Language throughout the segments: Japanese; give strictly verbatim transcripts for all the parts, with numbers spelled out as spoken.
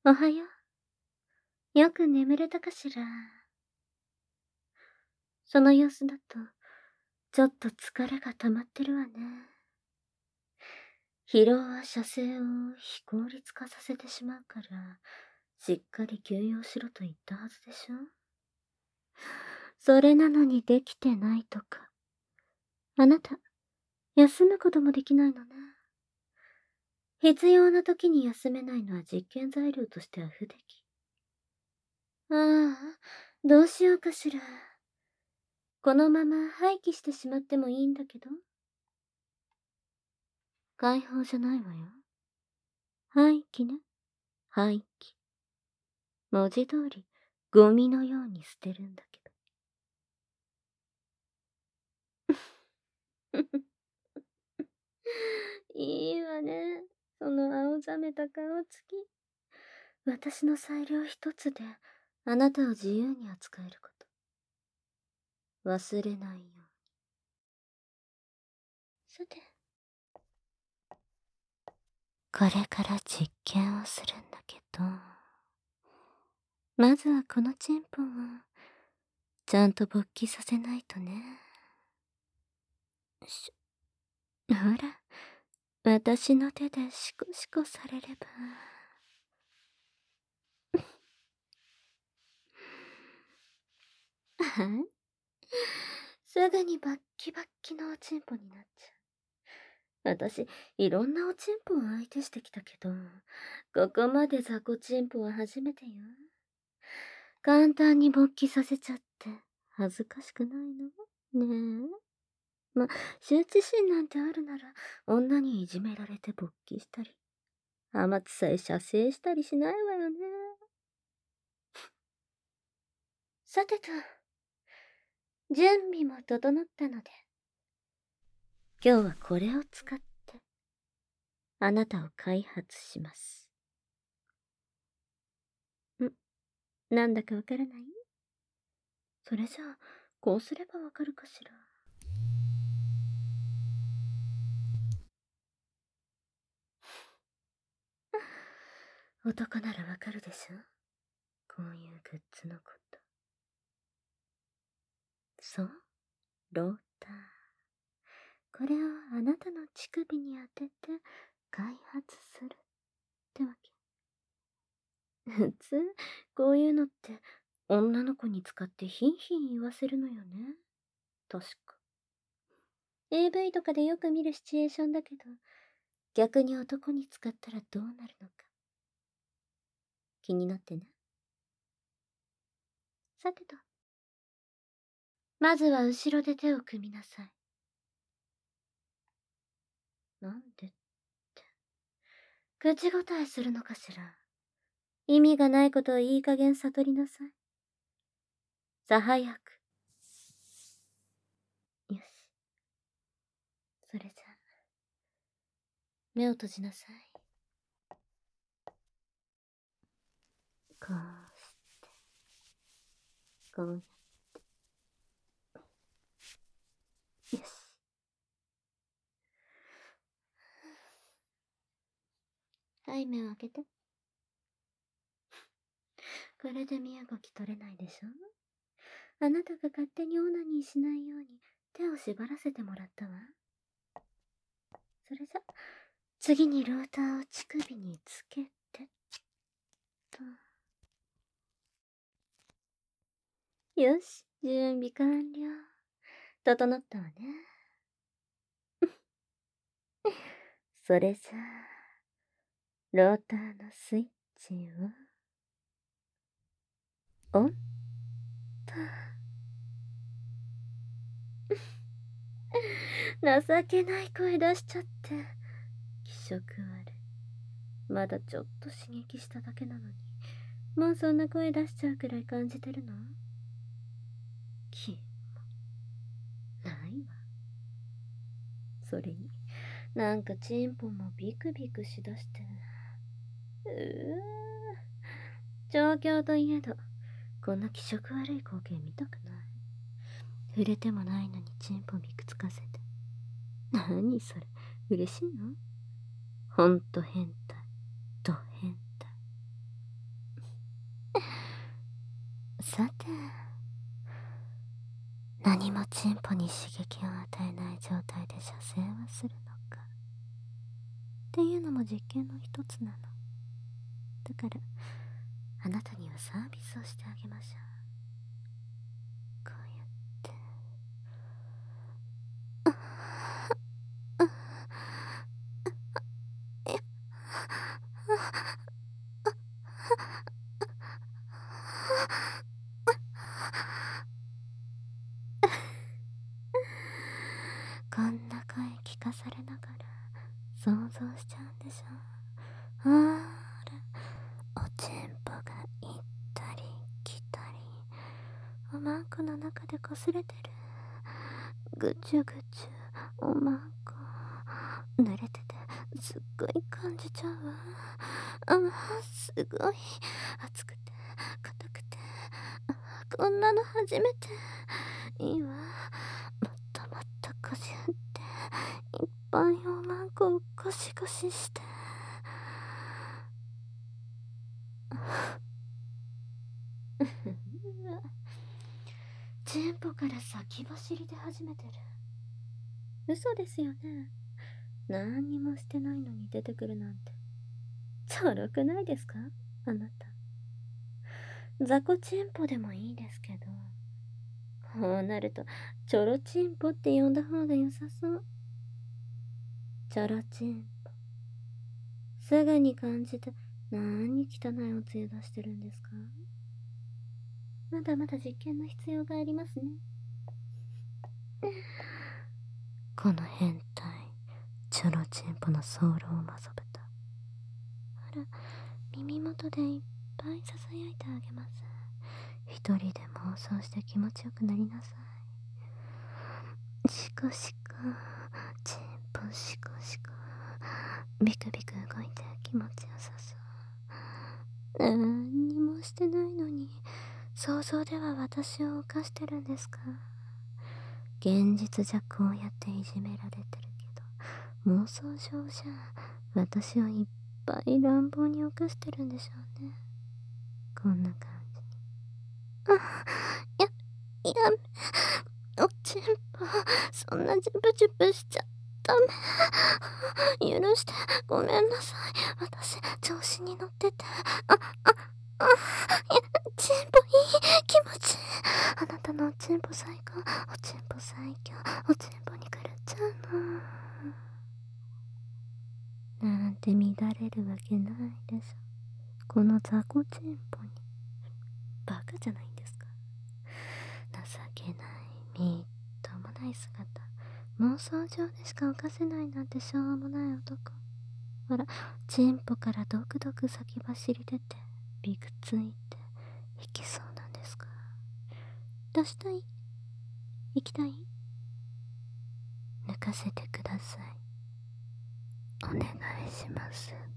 おはよう。よく眠れたかしら。その様子だと、ちょっと疲れが溜まってるわね。疲労は射精を非効率化させてしまうから、しっかり休養しろと言ったはずでしょ。それなのにできてないとか。あなた、休むこともできないのね。必要な時に休めないのは実験材料としては不出来。ああ、どうしようかしら。このまま廃棄してしまってもいいんだけど。解放じゃないわよ。廃棄ね。廃棄。文字通り、ゴミのように捨てるんだけど。いいわね。その青ざめた顔つき。私の裁量一つで、あなたを自由に扱えること。忘れないように。さて。これから実験をするんだけど、まずはこのチンポを、ちゃんと勃起させないとね。しほら、私の手でシコシコされれば。はい。すぐにバッキバッキのおちんぽになっちゃう。私、いろんなおちんぽを相手してきたけど、ここまで雑魚ちんぽは初めてよ。簡単に勃起させちゃって、恥ずかしくないのねえ。ま、羞恥心なんてあるなら、女にいじめられて勃起したり、甘つさえ射精したりしないわよね。さてと、準備も整ったので、今日はこれを使って、あなたを開発します。ん、なんだかわからない？それじゃあ、こうすればわかるかしら。男ならわかるでしょ？こういうグッズのこと。そう、ローター。これをあなたの乳首に当てて開発するってわけ。普通、こういうのって女の子に使ってヒンヒン言わせるのよね。確か。エーブイ とかでよく見るシチュエーションだけど、逆に男に使ったらどうなるのか。気になってね。さてと。まずは後ろで手を組みなさい。なんでって。口答えするのかしら。意味がないことをいい加減悟りなさい。さあ早く。よし。それじゃあ、目を閉じなさい。こうして、こうやって。よし。はい、目を開けて。これで身動き取れないでしょ？あなたが勝手にオナニーしないように手を縛らせてもらったわ。それじゃ、次にローターを乳首につけて、と。よし、準備完了。整ったわね。それじゃあ、ローターのスイッチを、オンと。情けない声出しちゃって。気色悪い。まだちょっと刺激しただけなのに、もうそんな声出しちゃうくらい感じてるの？キモ。ないわ。それに、なんかチンポもビクビクしだして。うぅ。状況といえど、こんな気色悪い光景見たくない。触れてもないのにチンポビクつかせて。何それ、嬉しいの？ほんと変態。ド変態。 さて、何もチンポに刺激を与えない状態で射精はするのかっていうのも実験の一つなの。だからあなたにはサービスをしてあげましょう。こうやってこんな声聞かされながら想像しちゃうんでしょ。あーら、おちんぽが行ったり来たり、おまんこの中でこすれてる。ぐちゅぐちゅおまんこ濡れててすっごい感じちゃうわ。あー、すごい熱くて硬くて、こんなの初めて。いいわ、もっともっとこし振っていっぱいおまんこをゴシゴシして。チンポから先走りで始めてる。嘘ですよね。何にもしてないのに出てくるなんてちょろくないですか、あなた。雑魚チンポでもいいですけど、こうなるとチョロチンポって呼んだ方が良さそう。チョロチンポ、すぐに感じて何汚いおつゆ出してるんですか。まだまだ実験の必要がありますね。この変態チョロチンポのソウルをまぞぶた。あら、耳元でいっぱいささやいてあげます。一人で妄想して気持ちよくなりなさい。シコシコ、チンポシコシコ、ビクビク動いて気持ちよさそう。何にもしてないのに想像では私を犯してるんですか。現実じゃこうやっていじめられてるけど、妄想上じゃ私をいっぱい乱暴に犯してるんでしょうね。こんな感じに。あ、や、やめ、おちんぽ、そんなジュブジュブしちゃダメ。許して、ごめんなさい。私、調子に乗ってて。あ、あ、あ、いや、チンポいい、気持ちいい。あなたのおちんぽ最高、おちんぽ最強、おちんぽに狂っちゃうの。なんて乱れるわけないでしょ。この雑魚チンポに。バカじゃないんですか。情けない、みっともない姿。妄想上でしか犯せないなんてしょうもない男。ほら、チンポからドクドク先走り出てびくついて引きそうなんですか。出したい、行きたい、抜かせてください、お願いしますって。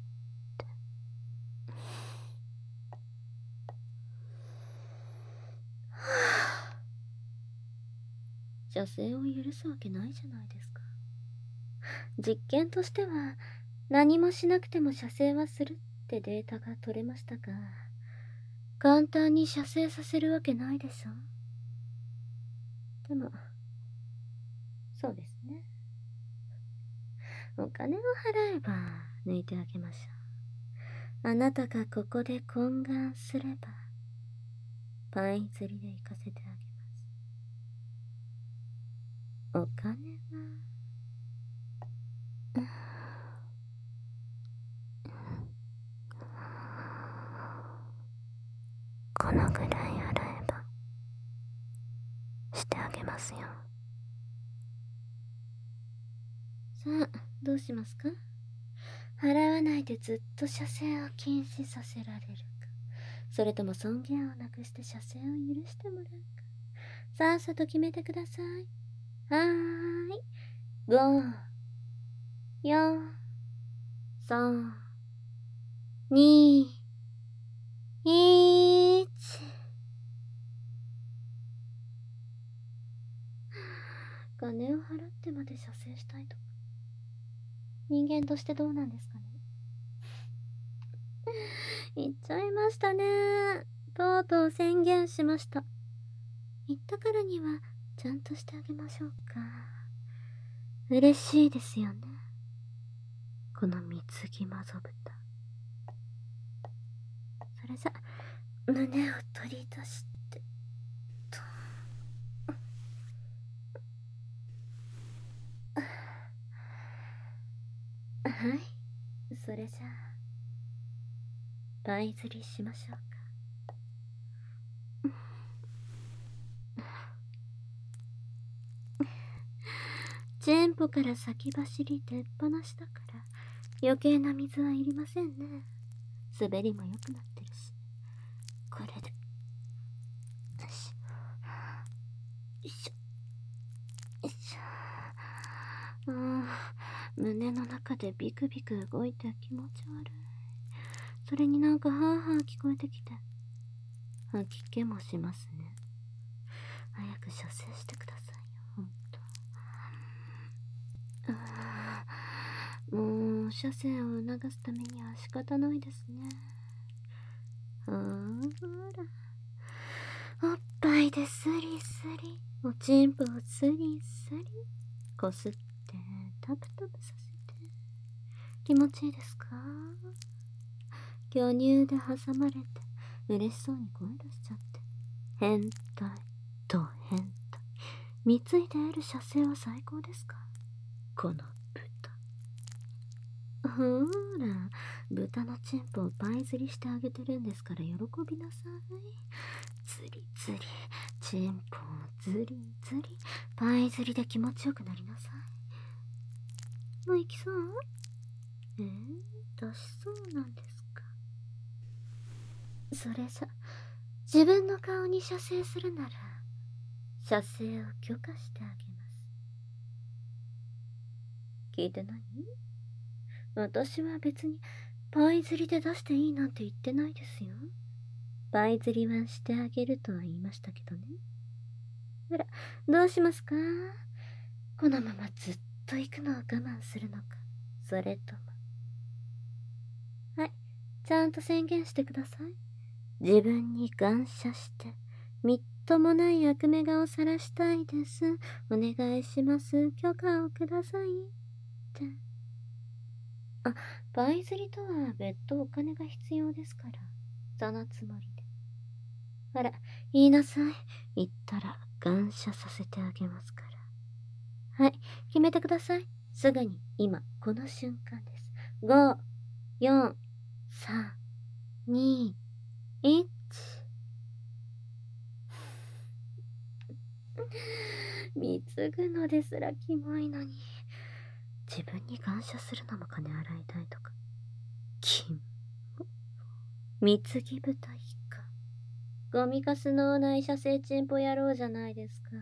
はあ、射精を許すわけないじゃないですか。実験としては何もしなくても射精はするってデータが取れましたが、簡単に射精させるわけないでしょ。でもそうですね、お金を払えば抜いてあげましょう。あなたがここで懇願すればパイ釣りで行かせてあげます。お金はこのぐらい払えばしてあげますよ。さあ、どうしますか。払わないでずっと射精を禁止させられるか、それとも尊厳をなくして射精を許してもらうか、さっさと決めてください。はーい。ご、よん、さん、に、いち。金を払ってまで射精したいとか、人間としてどうなんですかね。言っちゃいましたね。 とうとう宣言しました。言ったからにはちゃんとしてあげましょうか。嬉しいですよね、この貢ぎまぞ豚。それじゃ胸を取り出してと。はい、それじゃあパイ釣りしましょうか。チェンポから先走り出っ放しだから余計な水はいりませんね。滑りも良くなってるし、これでよしよいしょよいしょ。ああ、胸の中でビクビク動いて気持ち悪い。それになんかハーハー聞こえてきて吐き気もしますね。早く射精してくださいよ、ほんと。ああ、もう射精を促すためには仕方ないですね。あら、おっぱいでスリスリ、おちんぽをスリスリこすってタプタプさせて気持ちいいですか？巨乳で挟まれて嬉しそうに声出しちゃって変態と変態、貢いで得る射精は最高ですか、この豚。ほーら、豚のチンポをパイ釣りしてあげてるんですから喜びなさい。釣り釣り、チンポを釣り釣り、パイ釣りで気持ちよくなりなさい。もう行きそう？えー、出しそうなんですか。それじゃ自分の顔に射精するなら射精を許可してあげます。聞いてない？私は別にパイ釣りで出していいなんて言ってないですよ。パイ釣りはしてあげるとは言いましたけどね。ほら、どうしますか？このままずっと行くのを我慢するのか、それとも。はい、ちゃんと宣言してください。自分に感謝してみっともない悪目顔さらしたいです、お願いします、許可をくださいって。あ、パイ釣りとは別途お金が必要ですから、そのつもりで。ほら、言いなさい。言ったら感謝させてあげますから。はい、決めてください。すぐに、今、この瞬間です。ご、よん、さん、に、いち。貢ぐのですらキモいのに、自分に感謝するのも金洗いたいとか。キモ。貢ぎ豚一家。ゴミかすのない射精チンポ野郎じゃないですか。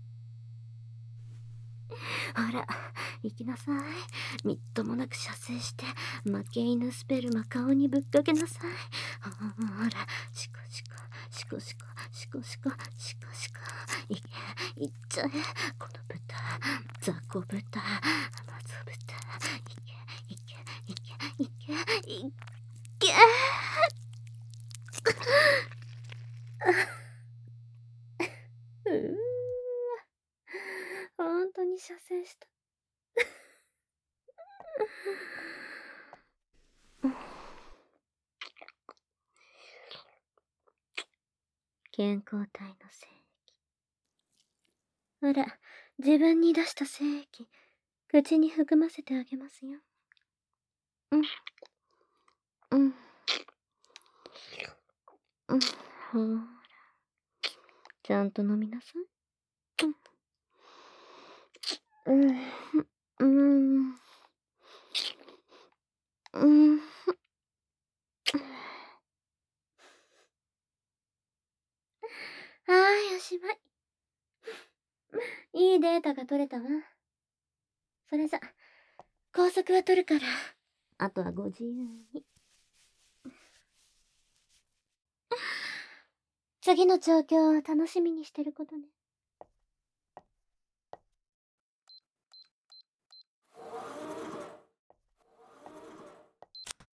ほら、行きなさい。みっともなく射精して、負け犬スペルマ顔にぶっかけなさい。ほら、シコシコ、シコシコ、シコシコ、シコシコ。いけ、いっちゃえ。この豚、雑魚豚、マゾ豚。いけ、いけ、いけ、いけ、いけ。うーわ、本当に射精した。健康体の精液。ほら、自分に出した精液、口に含ませてあげますよ。うん。うん。うん。ほら。ちゃんと飲みなさい。うん。うん。うん。はーい、おしまい。いいデータが取れたわ。それじゃ、高速は取るから、あとはご自由に。次の状況を楽しみにしてることね。